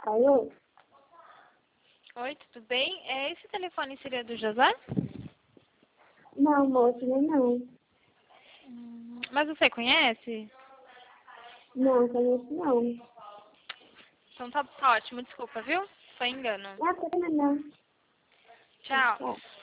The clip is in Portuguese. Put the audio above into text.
Alô? Oi, tudo bem? Esse telefone seria do José? Não, moço, não. Mas você conhece? Não, conheço não. Então tá ótimo, desculpa, viu? Foi engano. Não, não. Tchau. Tchau.